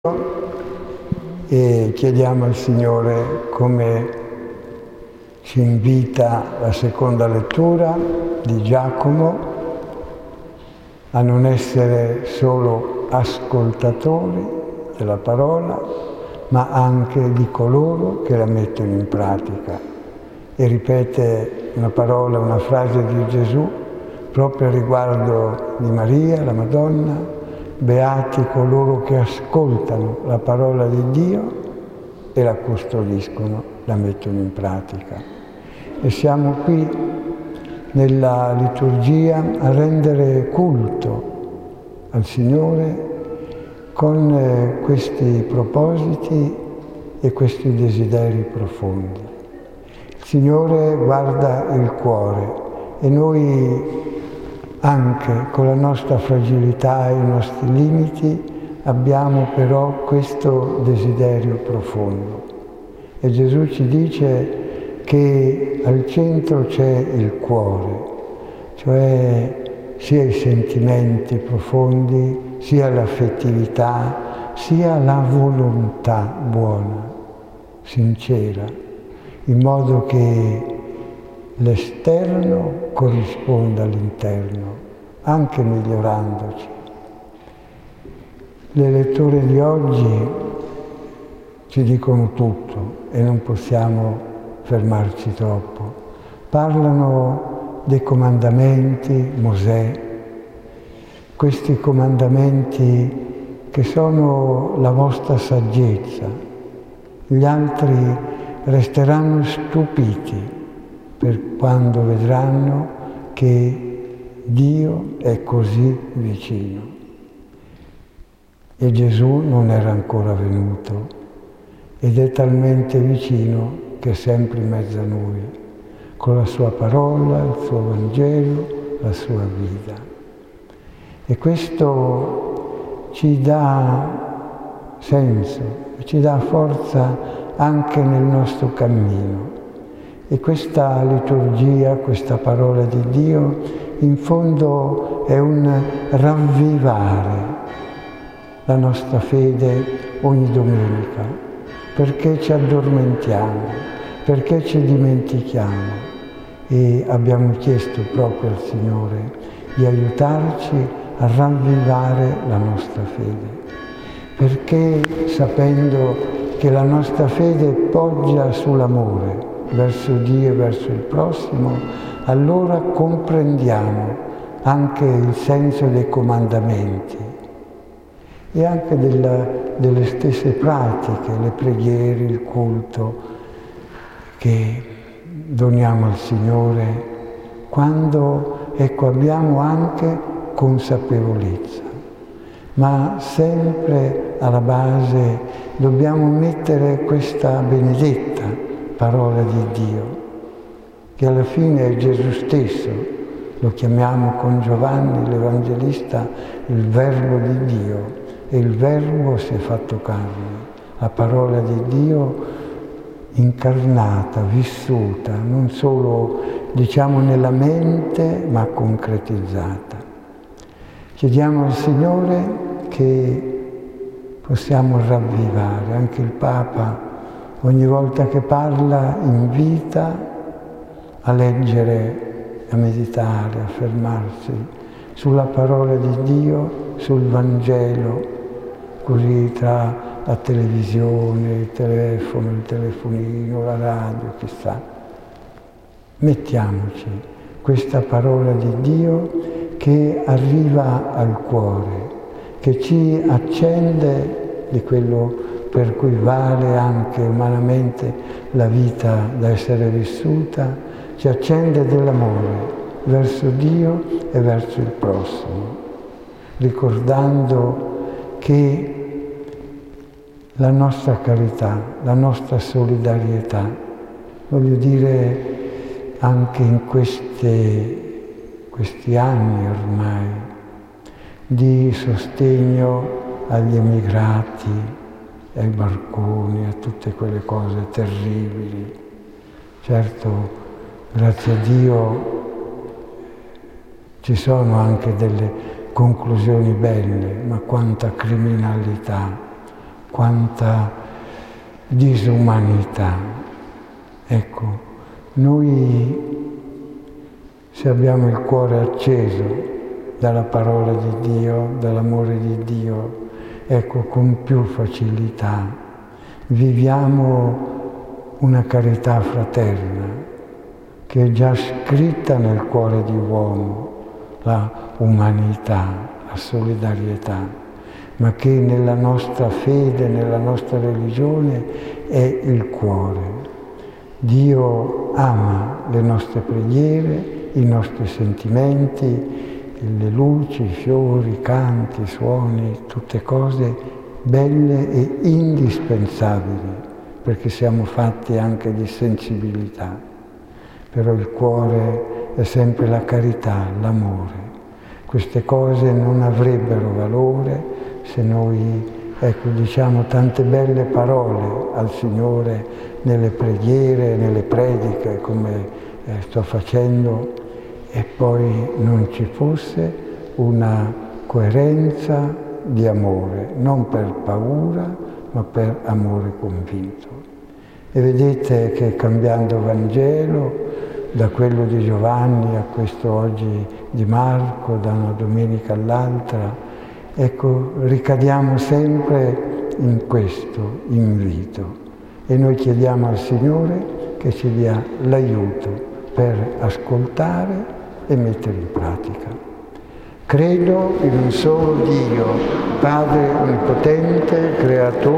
e chiediamo al Signore, come ci invita la seconda lettura di Giacomo, a non essere solo ascoltatori della parola, ma anche di coloro che la mettono in pratica. E ripete una parola, una frase di Gesù proprio a riguardo di Maria, la Madonna: beati coloro che ascoltano la parola di Dio e la custodiscono, la mettono in pratica. E siamo qui nella liturgia a rendere culto al Signore con questi propositi e questi desideri profondi. Il Signore guarda il cuore e noi, anche con la nostra fragilità e i nostri limiti, abbiamo però questo desiderio profondo. E Gesù ci dice che al centro c'è il cuore, cioè sia i sentimenti profondi, sia l'affettività, sia la volontà buona, sincera, in modo che l'esterno corrisponda all'interno, anche migliorandoci. Le letture di oggi ci dicono tutto e non possiamo fermarci troppo. Parlano dei comandamenti, Mosè, questi comandamenti che sono la vostra saggezza. Gli altri resteranno stupiti per quando vedranno che Dio è così vicino. E Gesù non era ancora venuto ed è talmente vicino che è sempre in mezzo a noi, con la sua parola, il suo Vangelo, la sua vita. E questo ci dà senso, ci dà forza anche nel nostro cammino. E questa liturgia, questa parola di Dio, in fondo è un ravvivare la nostra fede ogni domenica, perché ci addormentiamo, perché ci dimentichiamo. E abbiamo chiesto proprio al Signore di aiutarci a ravvivare la nostra fede, perché sapendo che la nostra fede poggia sull'amore verso Dio e verso il prossimo, allora comprendiamo anche il senso dei comandamenti e anche delle stesse pratiche, le preghiere, il culto che doniamo al Signore, quando abbiamo anche consapevolezza. Ma sempre alla base dobbiamo mettere questa benedetta parola di Dio, che alla fine è Gesù stesso, lo chiamiamo con Giovanni l'Evangelista il Verbo di Dio, e il Verbo si è fatto carne, la parola di Dio incarnata, vissuta, non solo diciamo nella mente, ma concretizzata. Chiediamo al Signore che possiamo ravvivare. Anche il Papa ogni volta che parla invita a leggere, a meditare, a fermarsi sulla parola di Dio, sul Vangelo, così tra la televisione, il telefono, il telefonino, la radio, chissà. Mettiamoci questa parola di Dio che arriva al cuore, che ci accende di quello per cui vale anche umanamente la vita da essere vissuta, ci accende dell'amore verso Dio e verso il prossimo, ricordando che la nostra carità, la nostra solidarietà, voglio dire anche in questi anni ormai di sostegno agli emigrati, ai barconi, a tutte quelle cose terribili. Certo, grazie a Dio ci sono anche delle conclusioni belle, ma quanta criminalità, quanta disumanità. Ecco, noi se abbiamo il cuore acceso dalla parola di Dio, dall'amore di Dio, ecco, con più facilità viviamo una carità fraterna che è già scritta nel cuore di uomo, la umanità, la solidarietà, ma che nella nostra fede, nella nostra religione è il cuore. Dio ama le nostre preghiere, i nostri sentimenti, le luci, i fiori, i canti, i suoni, tutte cose belle e indispensabili, perché siamo fatti anche di sensibilità. Però il cuore è sempre la carità, l'amore. Queste cose non avrebbero valore se noi, ecco, diciamo tante belle parole al Signore nelle preghiere, nelle prediche, come sto facendo, e poi non ci fosse una coerenza di amore, non per paura, ma per amore convinto. E vedete che cambiando Vangelo, da quello di Giovanni a questo oggi di Marco, da una domenica all'altra, ecco, ricadiamo sempre in questo invito. E noi chiediamo al Signore che ci dia l'aiuto per ascoltare e mettere in pratica. Credo in un solo Dio, Padre Onnipotente, Creatore,